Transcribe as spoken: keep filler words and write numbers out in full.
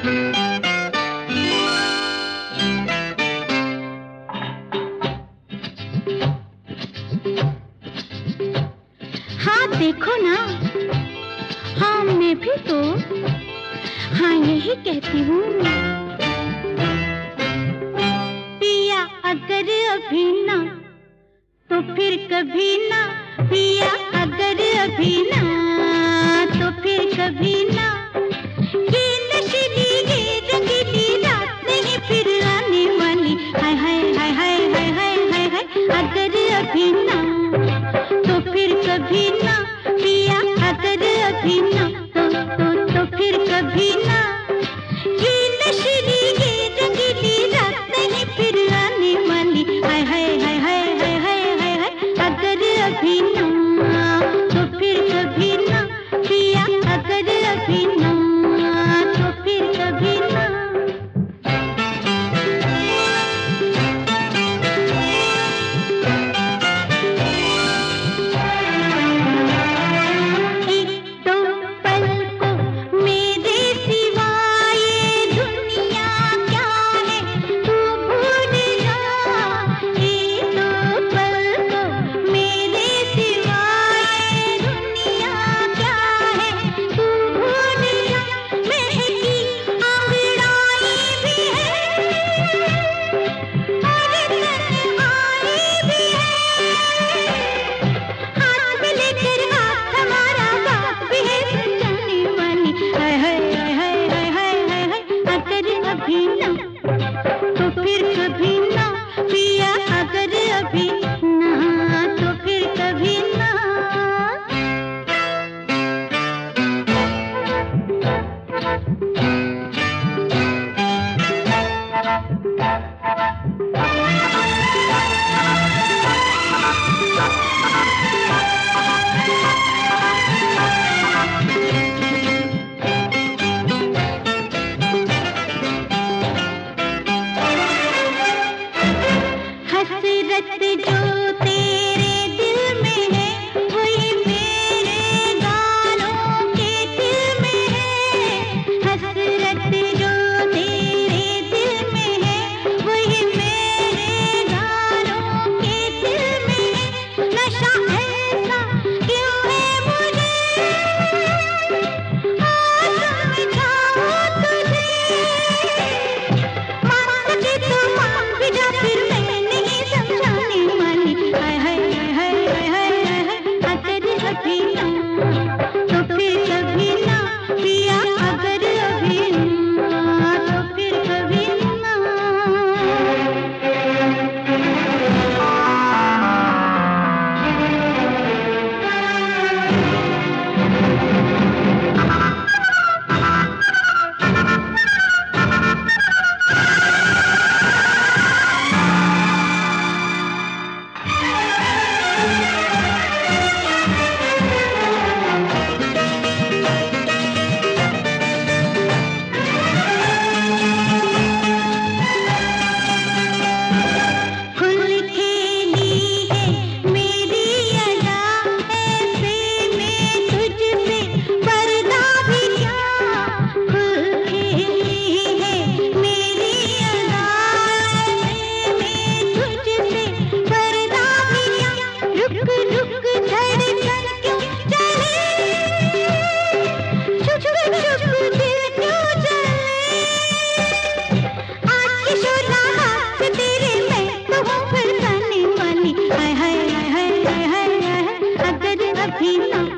हाँ देखो ना, हाँ मैं भी तो हाँ यही कहती हूँ। पिया अगर अभी ना तो फिर कभी ना, पिया अगर अभी ना तो फिर कभी ना। ये नशीली ये रंगीली रात नहीं फिर आने वाली। हाय हाय हाय हाय हाय हाय हाय हाय, अगर अभी ना तो फिर कभी ना, पिया अगर अभी ना तो तो तो फिर कभी ना। ये नशीली ये रंगीली रात नहीं फिर आने वाली। हाय हाय हाय हाय हाय हाय हाय हाय, अगर अभी ना तो फिर कभी ना, पिया अगर अभी ना तो फिर कभी ना। तो फिर कभी ना, पिया अगर अभी ना तो फिर कभी ना। हसरत जो तेरे दिल में है वही मेरे गानों के दिल में है। हसरत जो तेरे दिल में है वही मेरे गानों के दिल में है। नशा ऐसा क्यों है मुझे आज समझाऊं तुझे। मान सके तो मान भी जा फिर मैं समझाने वाली। हाय हाय हाय हाय हाय हाय, अगर अभी ना तो फिर कभी ना, पिया अगर अभी ना तो फिर कभी ना। अगर अभी ना